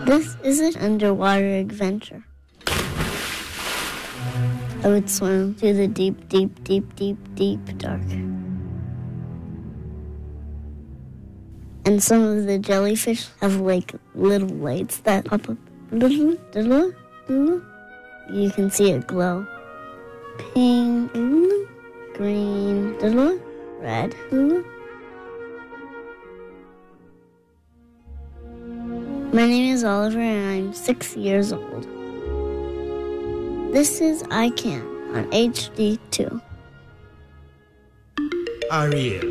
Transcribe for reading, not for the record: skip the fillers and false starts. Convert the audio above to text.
This is an underwater adventure. I would swim to the deep, deep, deep, deep, deep dark. And some of the jellyfish have like little lights that pop up. You can see it glow. Pink, green, red. My name is Oliver and I'm 6 years old. This is I Can on HD2. Ariel.